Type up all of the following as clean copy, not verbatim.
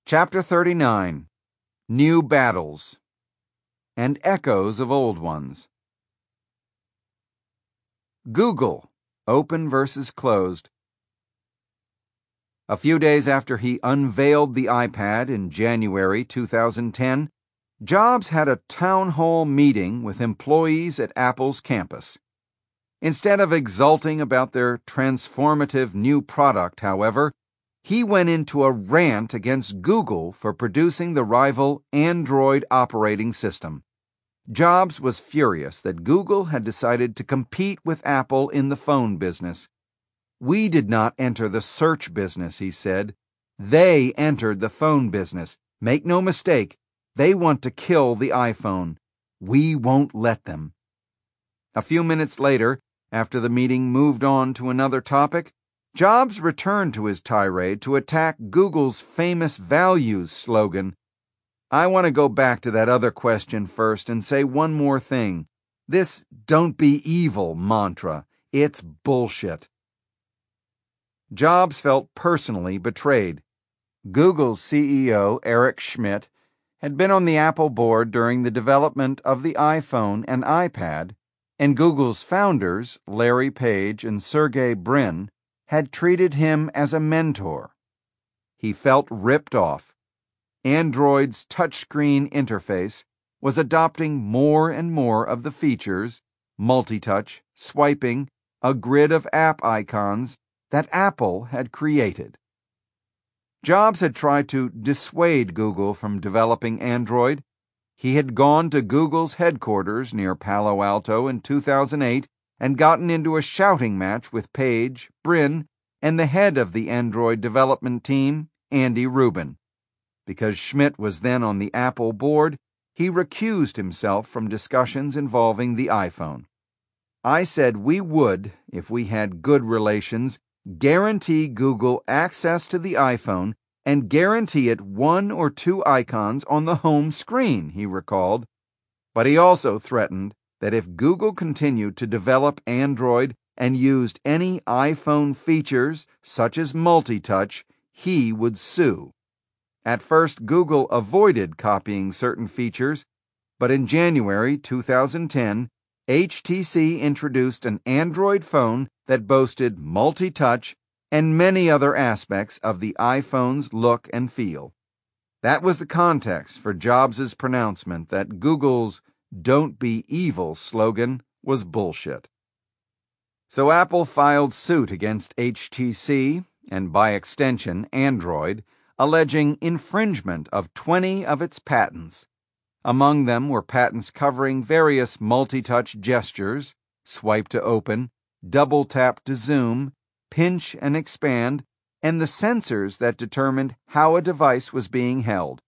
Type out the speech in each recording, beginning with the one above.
Chapter 39. New Battles and Echoes of Old Ones. Google, open versus closed. A few days after he unveiled the iPad in January 2010, Jobs had a town hall meeting with employees at Apple's campus. Instead of exulting about their transformative new product, however, he went into a rant against Google for producing the rival Android operating system. Jobs was furious that Google had decided to compete with Apple in the phone business. "We did not enter the search business," he said. "They entered the phone business. Make no mistake, they want to kill the iPhone. We won't let them." A few minutes later, after the meeting moved on to another topic, Jobs returned to his tirade to attack Google's famous values slogan. "I want to go back to that other question first and say one more thing. This 'don't be evil' mantra, it's bullshit." Jobs felt personally betrayed. Google's CEO, Eric Schmidt, had been on the Apple board during the development of the iPhone and iPad, and Google's founders, Larry Page and Sergey Brin, had treated him as a mentor. He felt ripped off. Android's touchscreen interface was adopting more and more of the features, multi-touch, swiping, a grid of app icons, that Apple had created. Jobs had tried to dissuade Google from developing Android. He had gone to Google's headquarters near Palo Alto in 2008 and gotten into a shouting match with Page, Brin, and the head of the Android development team, Andy Rubin. Because Schmidt was then on the Apple board, he recused himself from discussions involving the iPhone. "I said we would, if we had good relations, guarantee Google access to the iPhone and guarantee it one or two icons on the home screen," he recalled. But he also threatened that if Google continued to develop Android and used any iPhone features, such as multi-touch, he would sue. At first, Google avoided copying certain features, but in January 2010, HTC introduced an Android phone that boasted multi-touch and many other aspects of the iPhone's look and feel. That was the context for Jobs' pronouncement that Google's "don't be evil" slogan was bullshit. So Apple filed suit against HTC, and by extension Android, alleging infringement of 20 of its patents. Among them were patents covering various multi-touch gestures, swipe to open, double tap to zoom, pinch and expand, and the sensors that determined how a device was being held.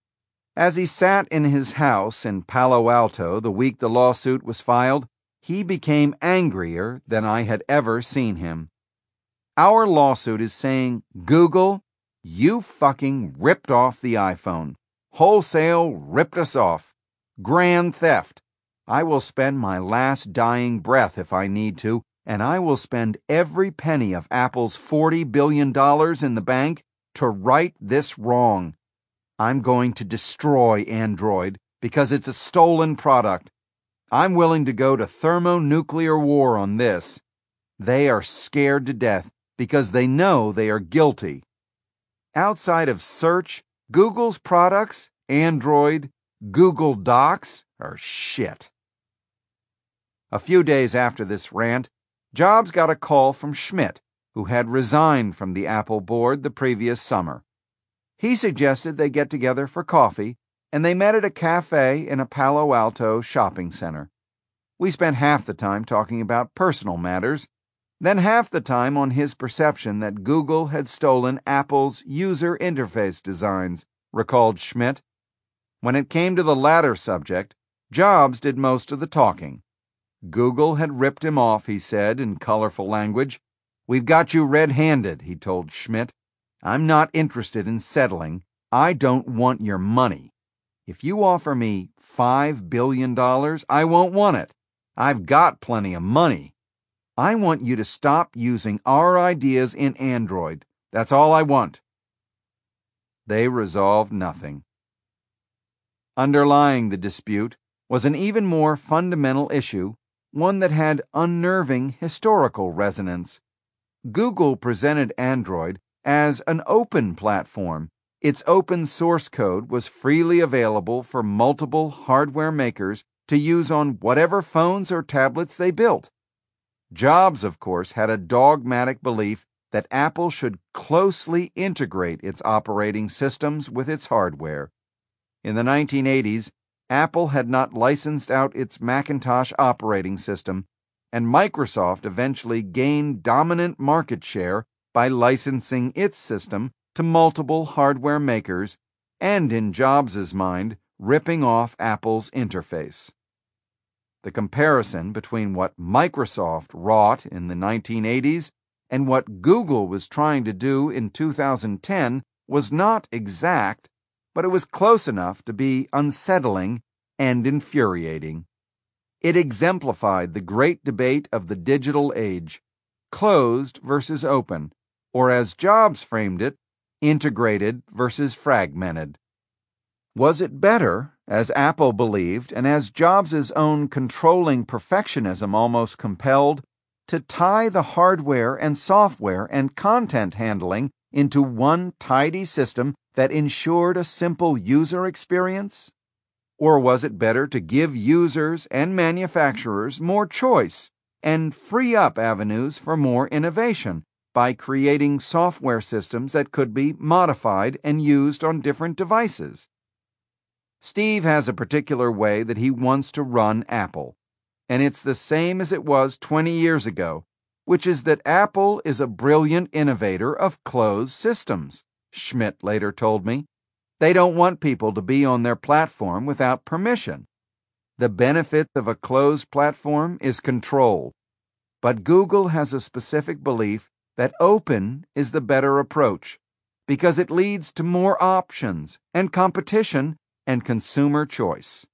As he sat in his house in Palo Alto the week the lawsuit was filed, he became angrier than I had ever seen him. "Our lawsuit is saying, Google, you fucking ripped off the iPhone. Wholesale ripped us off. Grand theft. I will spend my last dying breath if I need to, and I will spend every penny of Apple's $40 billion in the bank to right this wrong. I'm going to destroy Android because it's a stolen product. I'm willing to go to thermonuclear war on this. They are scared to death because they know they are guilty. Outside of search, Google's products, Android, Google Docs, are shit." A few days after this rant, Jobs got a call from Schmidt, who had resigned from the Apple board the previous summer. He suggested they get together for coffee, and they met at a cafe in a Palo Alto shopping center. We spent half the time talking about personal matters, then half the time on his perception that Google had stolen Apple's user interface designs, recalled Schmidt. When it came to the latter subject, Jobs did most of the talking. Google had ripped him off, he said in colorful language. "We've got you red-handed," he told Schmidt. "I'm not interested in settling. I don't want your money. If you offer me $5 billion, I won't want it. I've got plenty of money. I want you to stop using our ideas in Android. That's all I want." They resolved nothing. Underlying the dispute was an even more fundamental issue, one that had unnerving historical resonance. Google presented Android as an open platform. Its open source code was freely available for multiple hardware makers to use on whatever phones or tablets they built. Jobs, of course, had a dogmatic belief that Apple should closely integrate its operating systems with its hardware. In the 1980s, Apple had not licensed out its Macintosh operating system, and Microsoft eventually gained dominant market share by licensing its system to multiple hardware makers and, in Jobs' mind, ripping off Apple's interface. The comparison between what Microsoft wrought in the 1980s and what Google was trying to do in 2010 was not exact, but it was close enough to be unsettling and infuriating. It exemplified the great debate of the digital age, closed versus open, or as Jobs framed it, integrated versus fragmented. Was it better, as Apple believed and as Jobs' own controlling perfectionism almost compelled, to tie the hardware and software and content handling into one tidy system that ensured a simple user experience? Or was it better to give users and manufacturers more choice and free up avenues for more innovation by creating software systems that could be modified and used on different devices? Steve has a particular way that he wants to run Apple, and it's the same as it was 20 years ago, which is that Apple is a brilliant innovator of closed systems, Schmidt later told me. They don't want people to be on their platform without permission. The benefit of a closed platform is control, but Google has a specific belief that open is the better approach because it leads to more options and competition and consumer choice.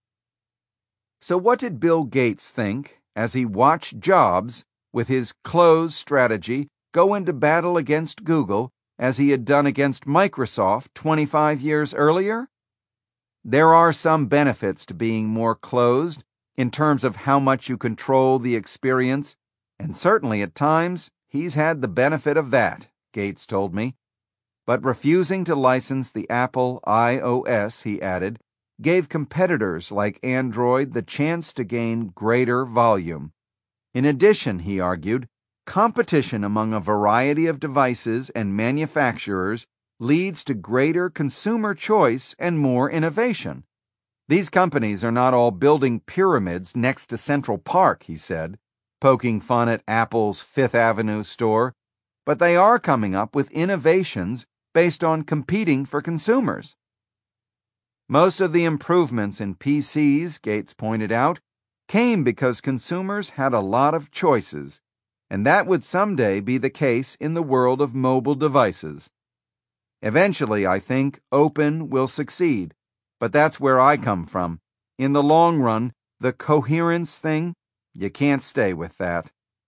So what did Bill Gates think as he watched Jobs, with his closed strategy, go into battle against Google as he had done against Microsoft 25 years earlier? There are some benefits to being more closed in terms of how much you control the experience, and certainly at times he's had the benefit of that, Gates told me. But refusing to license the Apple iOS, he added, gave competitors like Android the chance to gain greater volume. In addition, he argued, competition among a variety of devices and manufacturers leads to greater consumer choice and more innovation. These companies are not all building pyramids next to Central Park, he said, poking fun at Apple's Fifth Avenue store, but they are coming up with innovations based on competing for consumers. Most of the improvements in PCs, Gates pointed out, came because consumers had a lot of choices, and that would someday be the case in the world of mobile devices. Eventually, I think, open will succeed, but that's where I come from. In the long run, the coherence thing, you can't stay with that.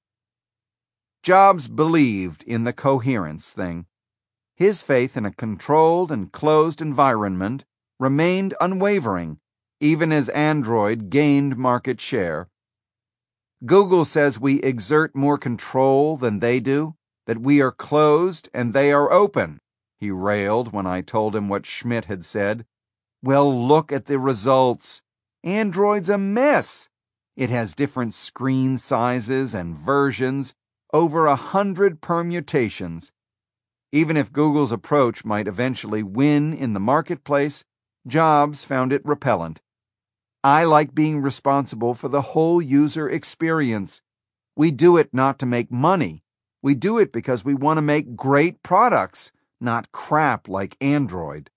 Jobs believed in the coherence thing. His faith in a controlled and closed environment remained unwavering, even as Android gained market share. Google says we exert more control than they do, that we are closed and they are open, he railed when I told him what Schmidt had said. Well, look at the results. Android's a mess. It has different screen sizes and versions, over 100 permutations. Even if Google's approach might eventually win in the marketplace, Jobs found it repellent. I like being responsible for the whole user experience. We do it not to make money. We do it because we want to make great products, not crap like Android.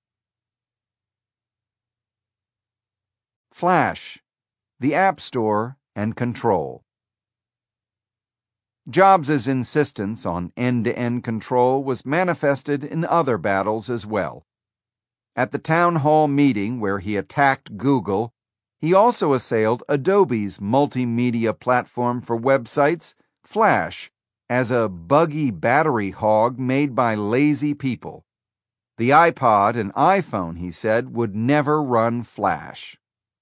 Flash, the App Store and control. Jobs' insistence on end-to-end control was manifested in other battles as well. At the town hall meeting where he attacked Google, he also assailed Adobe's multimedia platform for websites, Flash, as a buggy battery hog made by lazy people. The iPod and iPhone, he said, would never run Flash.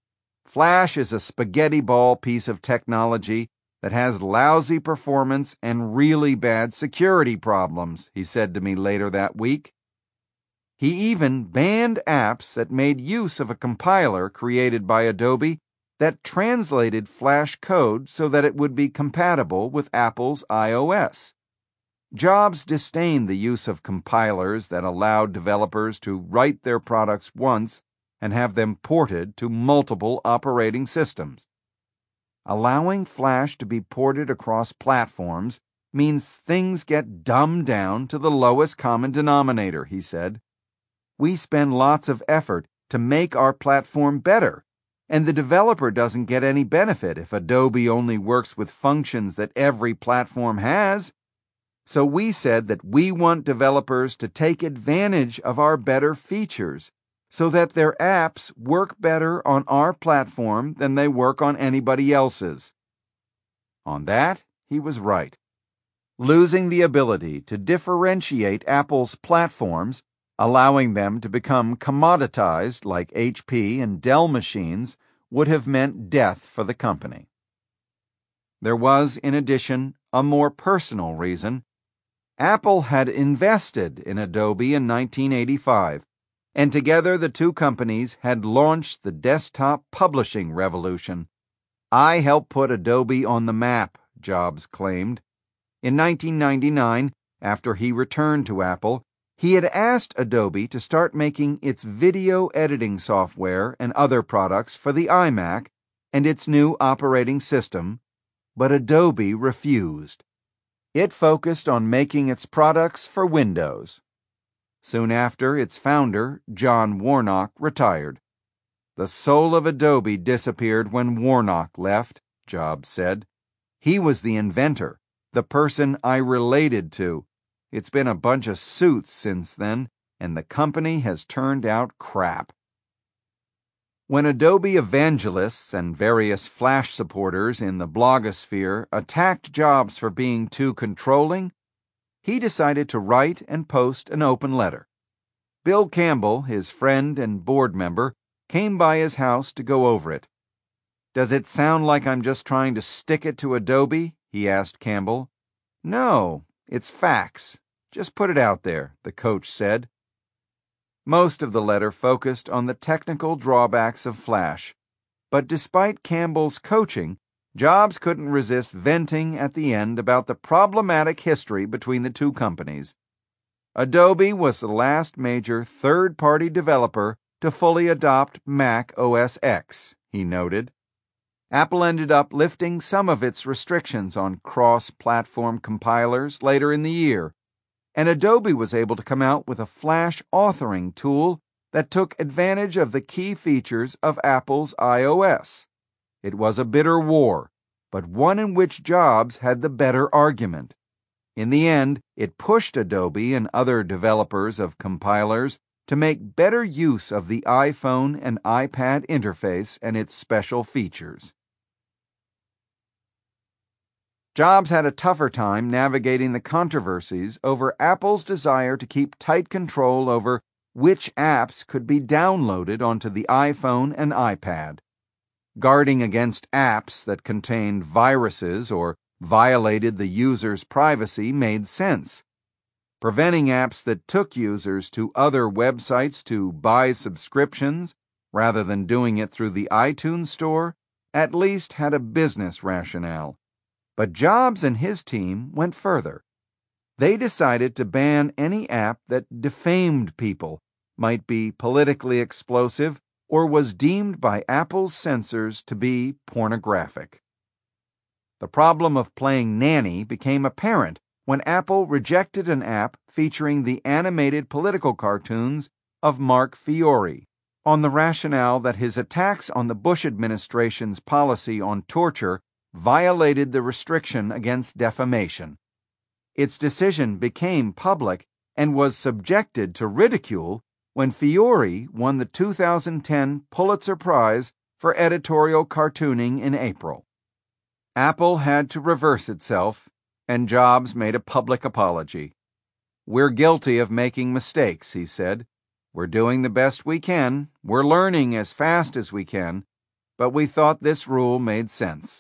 Flash is a spaghetti ball piece of technology that has lousy performance and really bad security problems, he said to me later that week. He even banned apps that made use of a compiler created by Adobe that translated Flash code so that it would be compatible with Apple's iOS. Jobs disdained the use of compilers that allowed developers to write their products once and have them ported to multiple operating systems. Allowing Flash to be ported across platforms means things get dumbed down to the lowest common denominator, he said. We spend lots of effort to make our platform better, and the developer doesn't get any benefit if Adobe only works with functions that every platform has. So we said that we want developers to take advantage of our better features so that their apps work better on our platform than they work on anybody else's. On that, he was right. Losing the ability to differentiate Apple's platforms, allowing them to become commoditized like HP and Dell machines, would have meant death for the company. There was, in addition, a more personal reason. Apple had invested in Adobe in 1985, and together the two companies had launched the desktop publishing revolution. I helped put Adobe on the map, Jobs claimed. In 1999, after he returned to Apple, he had asked Adobe to start making its video editing software and other products for the iMac and its new operating system, but Adobe refused. It focused on making its products for Windows. Soon after, its founder, John Warnock, retired. The soul of Adobe disappeared when Warnock left, Jobs said. He was the inventor, the person I related to. It's been a bunch of suits since then, and the company has turned out crap. When Adobe evangelists and various Flash supporters in the blogosphere attacked Jobs for being too controlling, he decided to write and post an open letter. Bill Campbell, his friend and board member, came by his house to go over it. "Does it sound like I'm just trying to stick it to Adobe?" he asked Campbell. "No, it's facts. Just put it out there," the coach said. Most of the letter focused on the technical drawbacks of Flash, but despite Campbell's coaching, Jobs couldn't resist venting at the end about the problematic history between the two companies. Adobe was the last major third-party developer to fully adopt Mac OS X, he noted. Apple ended up lifting some of its restrictions on cross-platform compilers later in the year, and Adobe was able to come out with a Flash authoring tool that took advantage of the key features of Apple's iOS. It was a bitter war, but one in which Jobs had the better argument. In the end, it pushed Adobe and other developers of compilers to make better use of the iPhone and iPad interface and its special features. Jobs had a tougher time navigating the controversies over Apple's desire to keep tight control over which apps could be downloaded onto the iPhone and iPad. Guarding against apps that contained viruses or violated the user's privacy made sense. Preventing apps that took users to other websites to buy subscriptions rather than doing it through the iTunes Store at least had a business rationale. But Jobs and his team went further. They decided to ban any app that defamed people, might be politically explosive, or was deemed by Apple's censors to be pornographic. The problem of playing nanny became apparent when Apple rejected an app featuring the animated political cartoons of Mark Fiore, on the rationale that his attacks on the Bush administration's policy on torture violated the restriction against defamation. Its decision became public and was subjected to ridicule when Fiore won the 2010 Pulitzer Prize for editorial cartooning in April. Apple had to reverse itself, and Jobs made a public apology. "We're guilty of making mistakes," he said. "We're doing the best we can. We're learning as fast as we can. But we thought this rule made sense."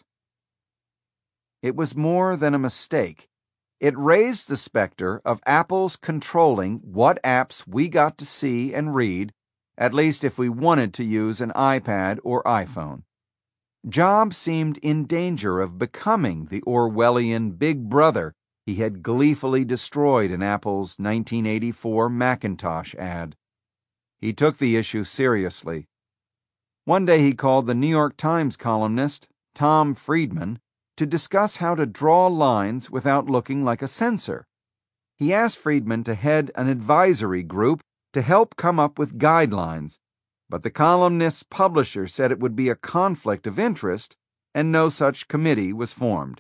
It was more than a mistake. It raised the specter of Apple's controlling what apps we got to see and read, at least if we wanted to use an iPad or iPhone. Jobs seemed in danger of becoming the Orwellian Big Brother he had gleefully destroyed in Apple's 1984 Macintosh ad. He took the issue seriously. One day he called the New York Times columnist, Tom Friedman, to discuss how to draw lines without looking like a censor. He asked Friedman to head an advisory group to help come up with guidelines, but the columnist's publisher said it would be a conflict of interest, and no such committee was formed.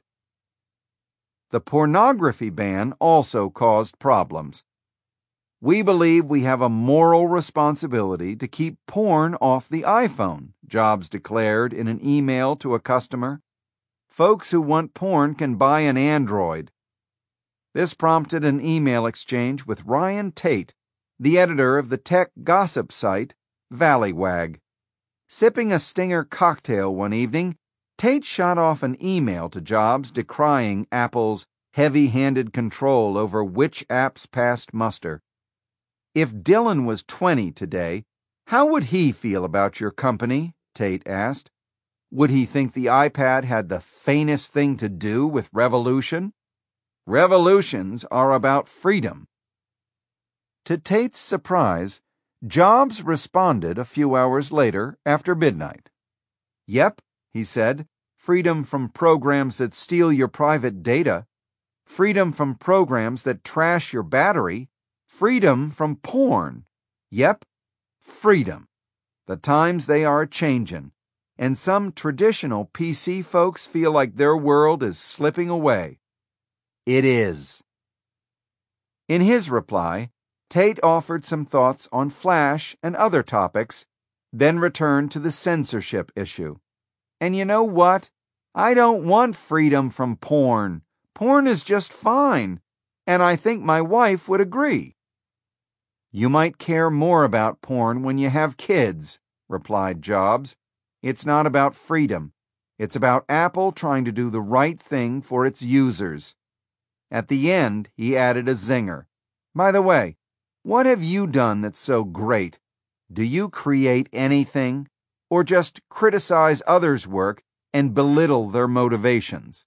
The pornography ban also caused problems. "We believe we have a moral responsibility to keep porn off the iPhone," Jobs declared in an email to a customer. "Folks who want porn can buy an Android." This prompted an email exchange with Ryan Tate, the editor of the tech gossip site Valleywag. Sipping a Stinger cocktail one evening, Tate shot off an email to Jobs decrying Apple's heavy-handed control over which apps passed muster. "If Dylan was 20 today, how would he feel about your company?" Tate asked. "Would he think the iPad had the faintest thing to do with revolution? Revolutions are about freedom." To Tate's surprise, Jobs responded a few hours later after midnight. "Yep," he said, "freedom from programs that steal your private data, freedom from programs that trash your battery, freedom from porn. Yep, freedom. The times they are changin', and some traditional PC folks feel like their world is slipping away. It is." In his reply, Tate offered some thoughts on Flash and other topics, then returned to the censorship issue. "And you know what? I don't want freedom from porn. Porn is just fine, and I think my wife would agree." "You might care more about porn when you have kids," replied Jobs. "It's not about freedom. It's about Apple trying to do the right thing for its users." At the end, he added a zinger. "By the way, what have you done that's so great? Do you create anything, or just criticize others' work and belittle their motivations?"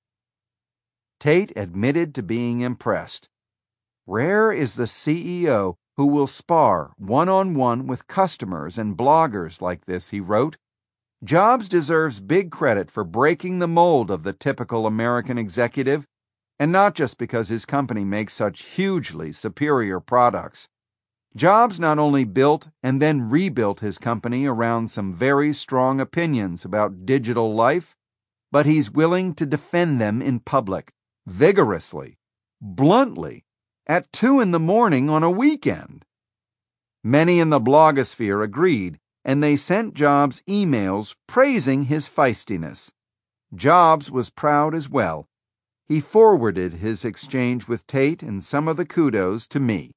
Tate admitted to being impressed. "Rare is the CEO who will spar one-on-one with customers and bloggers like this," he wrote. "Jobs deserves big credit for breaking the mold of the typical American executive, and not just because his company makes such hugely superior products. Jobs not only built and then rebuilt his company around some very strong opinions about digital life, but he's willing to defend them in public, vigorously, bluntly, at 2 a.m. on a weekend." Many in the blogosphere agreed, and they sent Jobs emails praising his feistiness. Jobs was proud as well. He forwarded his exchange with Tate and some of the kudos to me.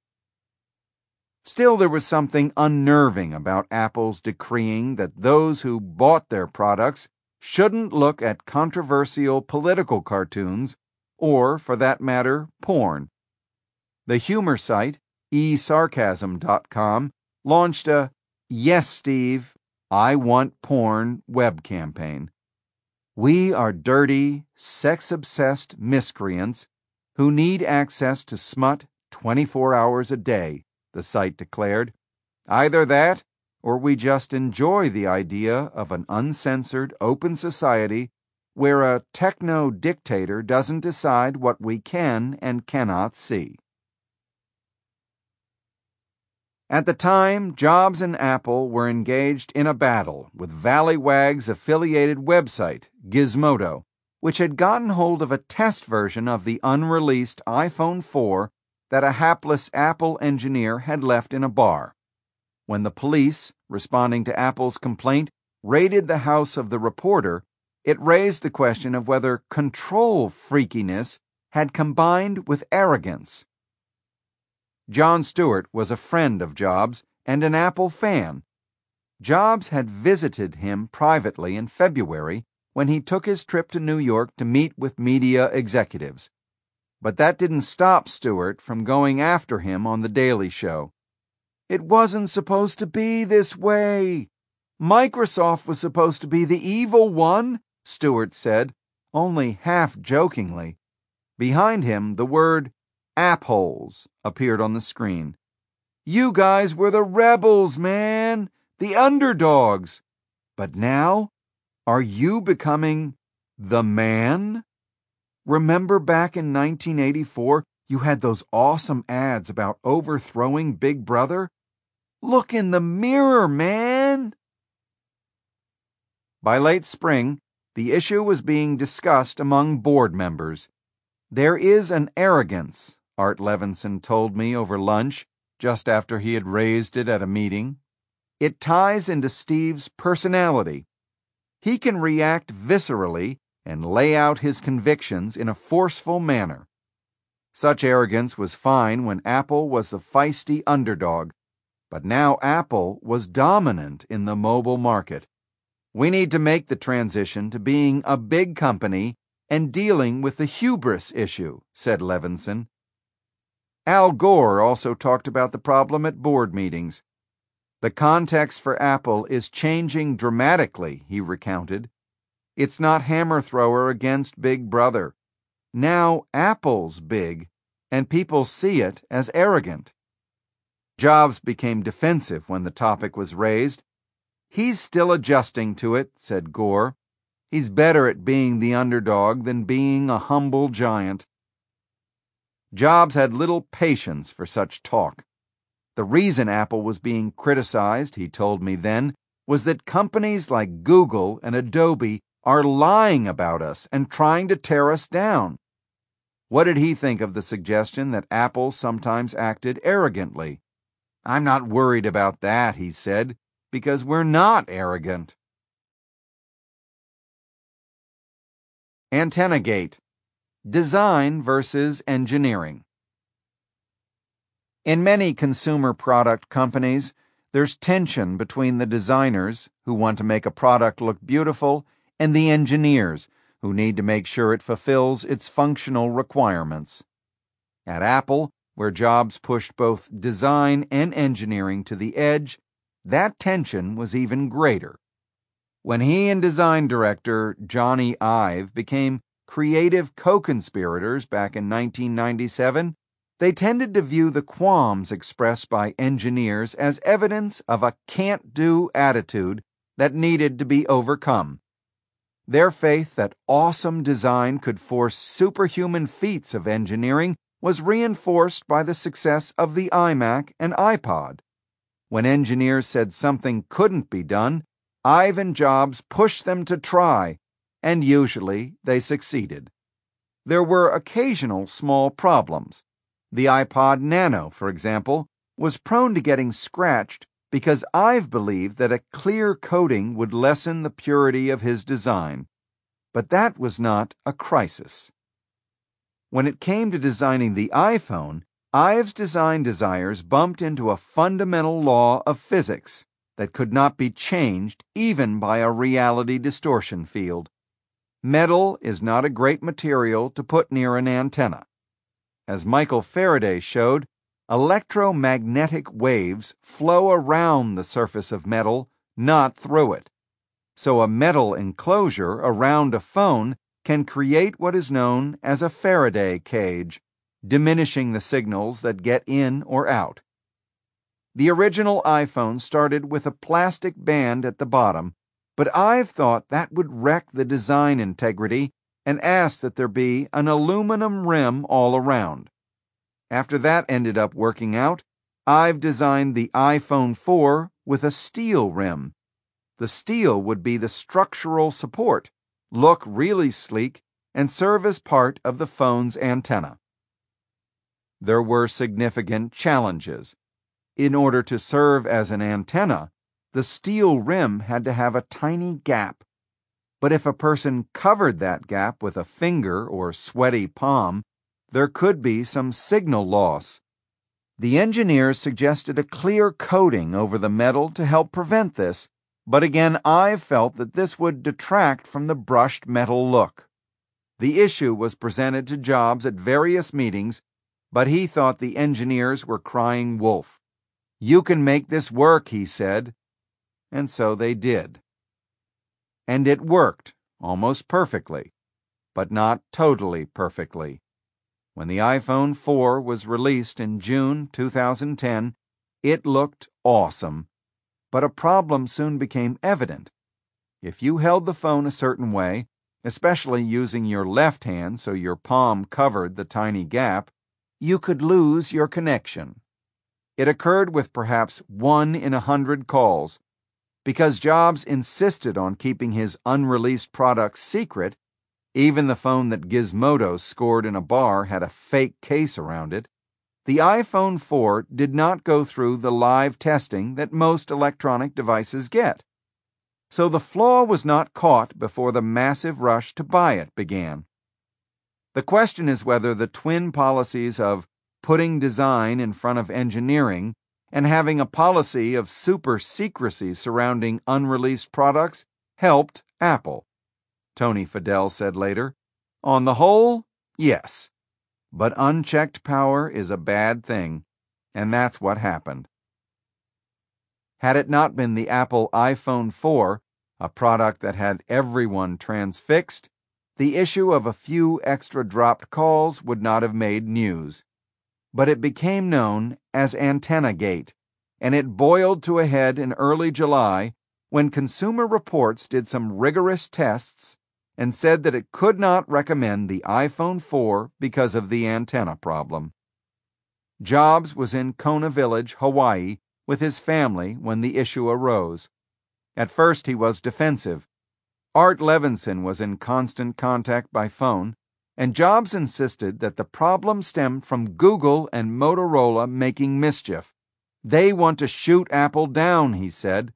Still, there was something unnerving about Apple's decreeing that those who bought their products shouldn't look at controversial political cartoons, or, for that matter, porn. The humor site, esarcasm.com, launched a "Yes, Steve, I Want Porn" web campaign. "We are dirty, sex-obsessed miscreants who need access to smut 24 hours a day," the site declared. "Either that, or we just enjoy the idea of an uncensored, open society where a techno-dictator doesn't decide what we can and cannot see." At the time, Jobs and Apple were engaged in a battle with Valleywag's affiliated website, Gizmodo, which had gotten hold of a test version of the unreleased iPhone 4 that a hapless Apple engineer had left in a bar. When the police, responding to Apple's complaint, raided the house of the reporter, it raised the question of whether control freakiness had combined with arrogance. Jon Stewart was a friend of Jobs and an Apple fan. Jobs had visited him privately in February when he took his trip to New York to meet with media executives. But that didn't stop Stewart from going after him on The Daily Show. "It wasn't supposed to be this way. Microsoft was supposed to be the evil one," Stewart said, only half jokingly. Behind him, the word "appholes" appeared on the screen. "You guys were the rebels, man, the underdogs. But now, are you becoming the man? Remember back in 1984, you had those awesome ads about overthrowing Big Brother? Look in the mirror, man!" By late spring, the issue was being discussed among board members. "There is an arrogance," Art Levinson told me over lunch, just after he had raised it at a meeting. "It ties into Steve's personality. He can react viscerally and lay out his convictions in a forceful manner. Such arrogance was fine when Apple was the feisty underdog, but now Apple was dominant in the mobile market. We need to make the transition to being a big company and dealing with the hubris issue," said Levinson. Al Gore also talked about the problem at board meetings. "The context for Apple is changing dramatically," he recounted. "It's not hammer thrower against Big Brother. Now Apple's big, and people see it as arrogant." Jobs became defensive when the topic was raised. "He's still adjusting to it," said Gore. "He's better at being the underdog than being a humble giant." Jobs had little patience for such talk. The reason Apple was being criticized, he told me then, was that companies like Google and Adobe are lying about us and trying to tear us down. What did he think of the suggestion that Apple sometimes acted arrogantly? "I'm not worried about that," he said, "because we're not arrogant." AntennaGate: Design versus Engineering. In many consumer product companies, there's tension between the designers, who want to make a product look beautiful, and the engineers, who need to make sure it fulfills its functional requirements. At Apple, where Jobs pushed both design and engineering to the edge, that tension was even greater. When he and design director Johnny Ive became creative co-conspirators back in 1997, they tended to view the qualms expressed by engineers as evidence of a can't-do attitude that needed to be overcome. Their faith that awesome design could force superhuman feats of engineering was reinforced by the success of the iMac and iPod. When engineers said something couldn't be done, Ive and Jobs pushed them to try, and usually they succeeded. There were occasional small problems. The iPod Nano, for example, was prone to getting scratched because Ive believed that a clear coating would lessen the purity of his design. But that was not a crisis. When it came to designing the iPhone, Ive's design desires bumped into a fundamental law of physics that could not be changed even by a reality distortion field. Metal is not a great material to put near an antenna. As Michael Faraday showed, electromagnetic waves flow around the surface of metal, not through it. So a metal enclosure around a phone can create what is known as a Faraday cage, diminishing the signals that get in or out. The original iPhone started with a plastic band at the bottom, but Ive thought that would wreck the design integrity and asked that there be an aluminum rim all around. After that ended up working out, Ive designed the iPhone 4 with a steel rim. The steel would be the structural support, look really sleek, and serve as part of the phone's antenna. There were significant challenges. In order to serve as an antenna, the steel rim had to have a tiny gap. But if a person covered that gap with a finger or sweaty palm, there could be some signal loss. The engineers suggested a clear coating over the metal to help prevent this, but again Ive felt that this would detract from the brushed metal look. The issue was presented to Jobs at various meetings, but he thought the engineers were crying wolf. "You can make this work," he said. And so they did. And it worked, almost perfectly, but not totally perfectly. When the iPhone 4 was released in June 2010, it looked awesome. But a problem soon became evident. If you held the phone a certain way, especially using your left hand so your palm covered the tiny gap, you could lose your connection. It occurred with perhaps 1 in 100 calls. Because Jobs insisted on keeping his unreleased products secret, even the phone that Gizmodo scored in a bar had a fake case around it, the iPhone 4 did not go through the live testing that most electronic devices get. So the flaw was not caught before the massive rush to buy it began. The question is whether the twin policies of putting design in front of engineering and having a policy of super secrecy surrounding unreleased products helped Apple. Tony Fadell said later, "On the whole, yes. But unchecked power is a bad thing, and that's what happened." Had it not been the Apple iPhone 4, a product that had everyone transfixed, the issue of a few extra dropped calls would not have made news. But it became known as Antenna Gate, and it boiled to a head in early July when Consumer Reports did some rigorous tests and said that it could not recommend the iPhone 4 because of the antenna problem. Jobs was in Kona Village, Hawaii, with his family when the issue arose. At first he was defensive. Art Levinson was in constant contact by phone, and Jobs insisted that the problem stemmed from Google and Motorola making mischief. "They want to shoot Apple down," he said.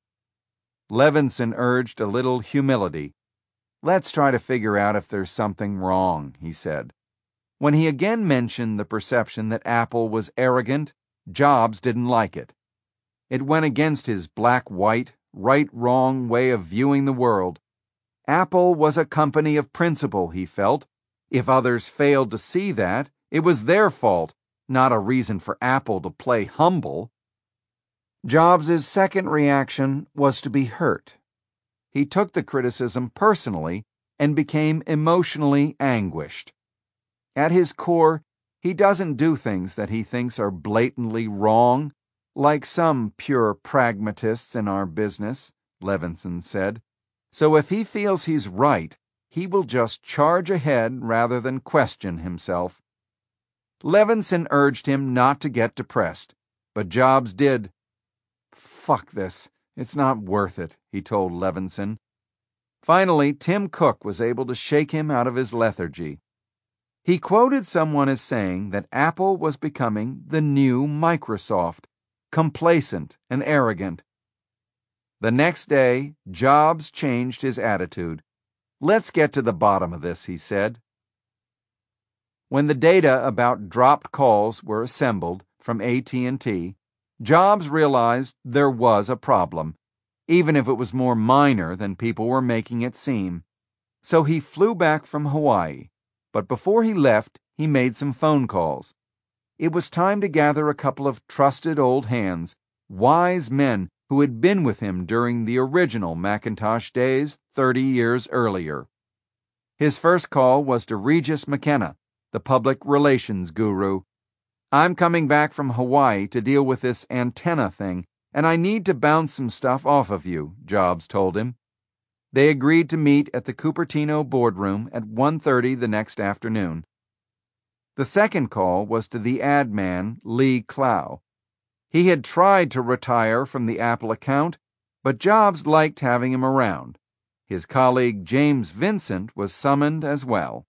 Levinson urged a little humility. "Let's try to figure out if there's something wrong," he said. When he again mentioned the perception that Apple was arrogant, Jobs didn't like it. It went against his black-white, right-wrong way of viewing the world. Apple was a company of principle, he felt. If others failed to see that, it was their fault, not a reason for Apple to play humble. Jobs' second reaction was to be hurt. He took the criticism personally and became emotionally anguished. At his core, he doesn't do things that he thinks are blatantly wrong, like some pure pragmatists in our business, Levinson said. So if he feels he's right, he will just charge ahead rather than question himself. Levinson urged him not to get depressed, but Jobs did. "Fuck this. It's not worth it," he told Levinson. Finally, Tim Cook was able to shake him out of his lethargy. He quoted someone as saying that Apple was becoming the new Microsoft, complacent and arrogant. The next day, Jobs changed his attitude. "Let's get to the bottom of this," he said. When the data about dropped calls were assembled from AT&T, Jobs realized there was a problem, even if it was more minor than people were making it seem. So he flew back from Hawaii, but before he left, he made some phone calls. It was time to gather a couple of trusted old hands, wise men who had been with him during the original Macintosh days 30 years earlier. His first call was to Regis McKenna, the public relations guru. "I'm coming back from Hawaii to deal with this antenna thing, and I need to bounce some stuff off of you," Jobs told him. They agreed to meet at the Cupertino boardroom at 1:30 the next afternoon. The second call was to the ad man, Lee Clow. He had tried to retire from the Apple account, but Jobs liked having him around. His colleague James Vincent was summoned as well.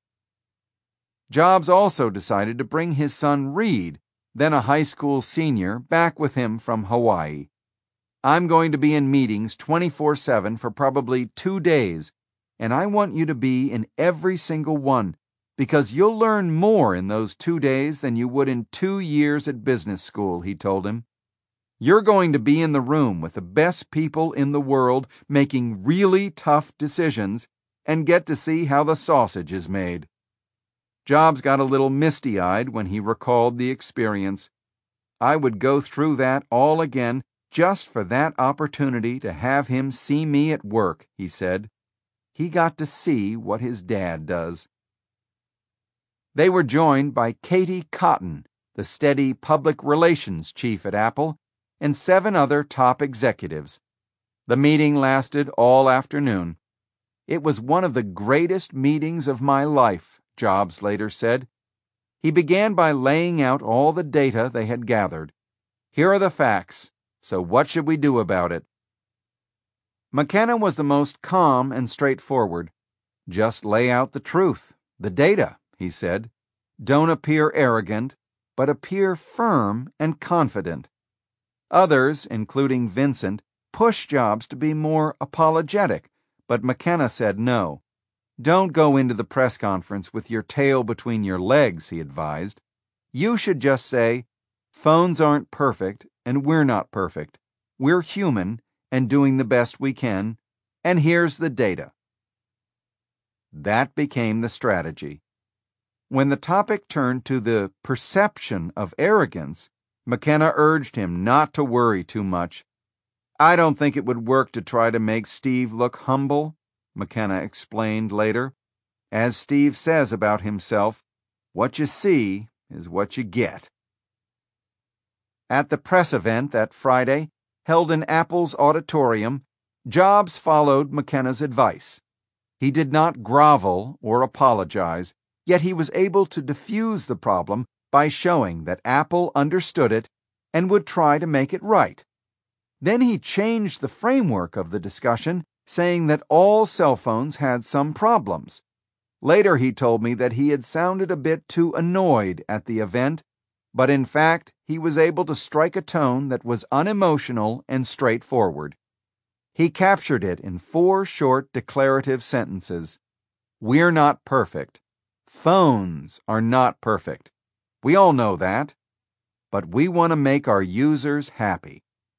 Jobs also decided to bring his son Reed, then a high school senior, back with him from Hawaii. "I'm going to be in meetings 24/7 for probably 2 days, and I want you to be in every single one. because you'll learn more in those 2 days than you would in 2 years at business school," he told him. "You're going to be in the room with the best people in the world making really tough decisions and get to see how the sausage is made." Jobs got a little misty-eyed when he recalled the experience. "I would go through that all again just for that opportunity to have him see me at work," he said. "He got to see what his dad does." They were joined by Katie Cotton, the steady public relations chief at Apple, and 7 other top executives. The meeting lasted all afternoon. "It was one of the greatest meetings of my life," Jobs later said. He began by laying out all the data they had gathered. "Here are the facts, so what should we do about it?" McKenna was the most calm and straightforward. "Just lay out the truth, the data," he said. "Don't appear arrogant, but appear firm and confident." Others, including Vincent, pushed Jobs to be more apologetic, but McKenna said no. "Don't go into the press conference with your tail between your legs," he advised. "You should just say, 'Phones aren't perfect, and we're not perfect. We're human and doing the best we can, and here's the data.'" That became the strategy. When the topic turned to the perception of arrogance, McKenna urged him not to worry too much. "I don't think it would work to try to make Steve look humble," McKenna explained later. "As Steve says about himself, what you see is what you get." At the press event that Friday, held in Apple's auditorium, Jobs followed McKenna's advice. He did not grovel or apologize, yet he was able to diffuse the problem by showing that Apple understood it and would try to make it right. Then he changed the framework of the discussion, saying that all cell phones had some problems. Later he told me that he had sounded a bit too annoyed at the event, but in fact he was able to strike a tone that was unemotional and straightforward. He captured it in 4 short declarative sentences. "We're not perfect. Phones are not perfect. We all know that. But we want to make our users happy."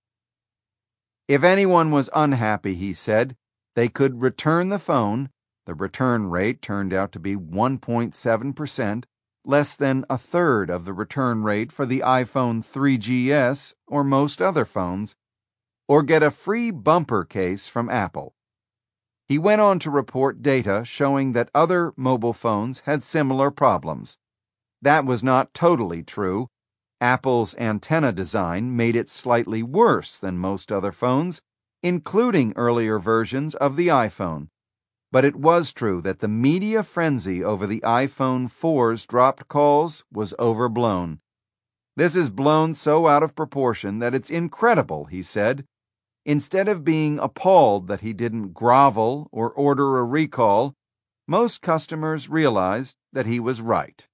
If anyone was unhappy, he said, they could return the phone. The return rate turned out to be 1.7%, less than a third of the return rate for the iPhone 3GS or most other phones, or get a free bumper case from Apple. He went on to report data showing that other mobile phones had similar problems. That was not totally true. Apple's antenna design made it slightly worse than most other phones, including earlier versions of the iPhone. But it was true that the media frenzy over the iPhone 4's dropped calls was overblown. "This is blown so out of proportion that it's incredible," he said. Instead of being appalled that he didn't grovel or order a recall, most customers realized that he was right.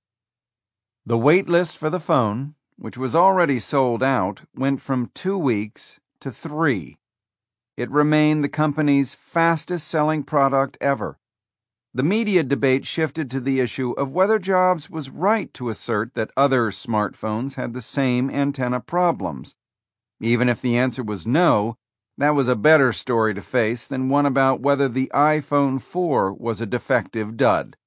The wait list for the phone, which was already sold out, went from 2 weeks to 3. It remained the company's fastest-selling product ever. The media debate shifted to the issue of whether Jobs was right to assert that other smartphones had the same antenna problems. Even if the answer was no, that was a better story to face than one about whether the iPhone 4 was a defective dud.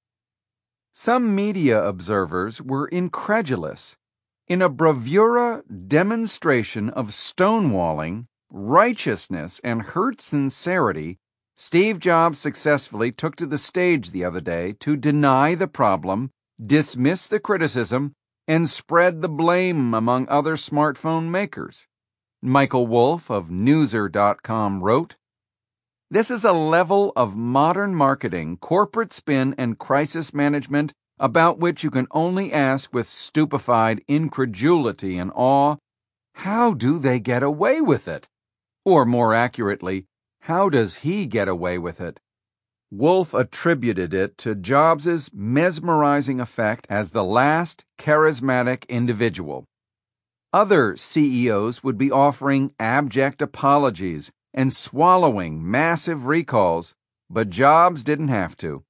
Some media observers were incredulous. In a bravura demonstration of stonewalling, righteousness, and hurt sincerity, Steve Jobs successfully took to the stage the other day to deny the problem, dismiss the criticism, and spread the blame among other smartphone makers. Michael Wolff of Newser.com wrote, "This is a level of modern marketing, corporate spin, and crisis management about which you can only ask with stupefied incredulity and awe, how do they get away with it? Or more accurately, how does he get away with it?" Wolff attributed it to Jobs' mesmerizing effect as the last charismatic individual. Other CEOs would be offering abject apologies and swallowing massive recalls, but Jobs didn't have to.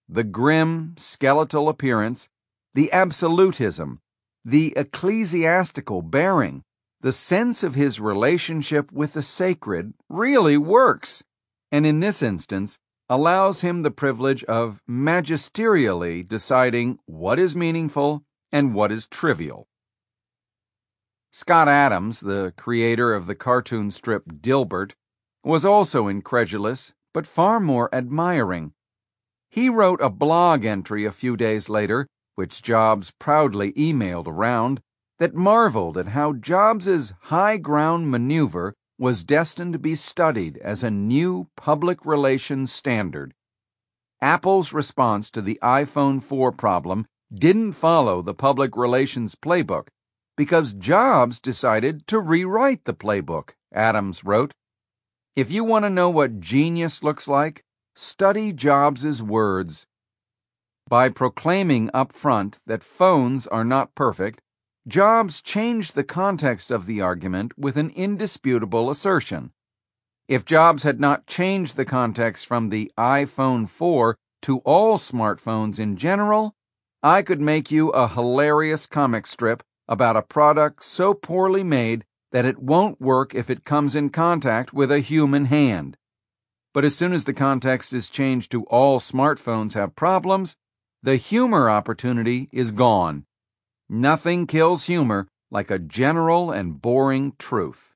The grim, skeletal appearance, the absolutism, the ecclesiastical bearing, the sense of his relationship with the sacred really works, and in this instance allows him the privilege of magisterially deciding what is meaningful and what is trivial. Scott Adams, the creator of the cartoon strip Dilbert, was also incredulous, but far more admiring. He wrote a blog entry a few days later, which Jobs proudly emailed around, that marveled at how Jobs's high ground maneuver was destined to be studied as a new public relations standard. Apple's response to the iPhone 4 problem didn't follow the public relations playbook because Jobs decided to rewrite the playbook, Adams wrote. If you want to know what genius looks like, study Jobs's words. By proclaiming up front that phones are not perfect, Jobs changed the context of the argument with an indisputable assertion. If Jobs had not changed the context from the iPhone 4 to all smartphones in general, I could make you a hilarious comic strip about a product so poorly made that it won't work if it comes in contact with a human hand. But as soon as the context is changed to all smartphones have problems, the humor opportunity is gone. Nothing kills humor like a general and boring truth.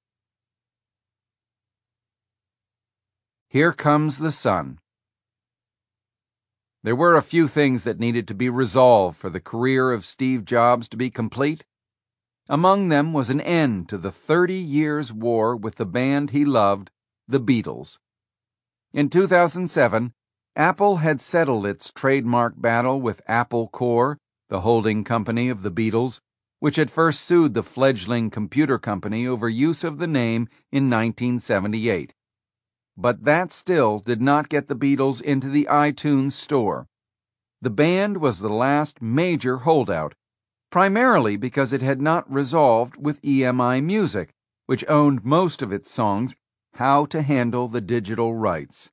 Here Comes the Sun. There were a few things that needed to be resolved for the career of Steve Jobs to be complete. Among them was an end to the 30 years' war with the band he loved, the Beatles. In 2007, Apple had settled its trademark battle with Apple Corps, the holding company of the Beatles, which had first sued the fledgling computer company over use of the name in 1978. But that still did not get the Beatles into the iTunes store. The band was the last major holdout, primarily because it had not resolved with EMI Music, which owned most of its songs, how to handle the digital rights.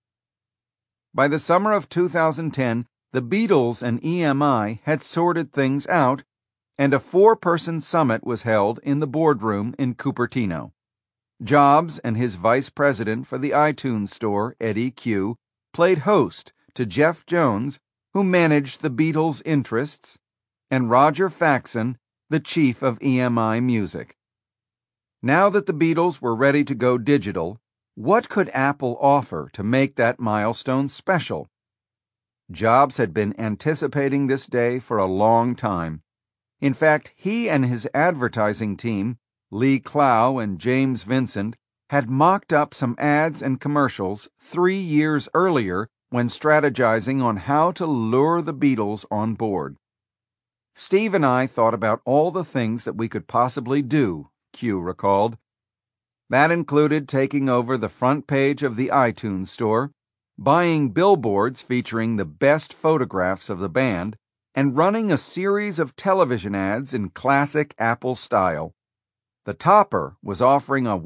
By the summer of 2010, the Beatles and EMI had sorted things out, and a 4-person summit was held in the boardroom in Cupertino. Jobs and his vice president for the iTunes store, Eddie Q, played host to Jeff Jones, who managed the Beatles' interests, and Roger Faxon, the chief of EMI Music. Now that the Beatles were ready to go digital, what could Apple offer to make that milestone special? Jobs had been anticipating this day for a long time. In fact, he and his advertising team, Lee Clow and James Vincent, had mocked up some ads and commercials 3 years earlier when strategizing on how to lure the Beatles on board. Steve and I thought about all the things that we could possibly do, Q recalled. That included taking over the front page of the iTunes store, buying billboards featuring the best photographs of the band, and running a series of television ads in classic Apple style. The topper was offering a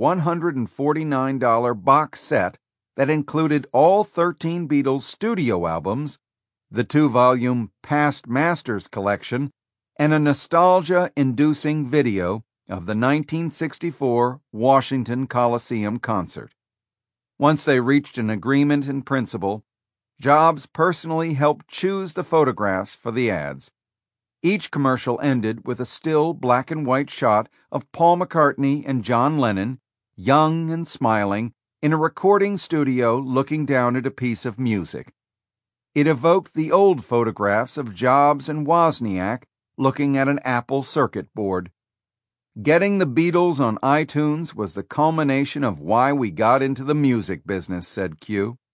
$149 box set that included all 13 Beatles studio albums, the 2-volume Past Masters collection, and a nostalgia-inducing video of the 1964 Washington Coliseum concert. Once they reached an agreement in principle, Jobs personally helped choose the photographs for the ads. Each commercial ended with a still black-and-white shot of Paul McCartney and John Lennon, young and smiling, in a recording studio looking down at a piece of music. It evoked the old photographs of Jobs and Wozniak looking at an Apple circuit board. Getting the Beatles on iTunes was the culmination of why we got into the music business, said Q.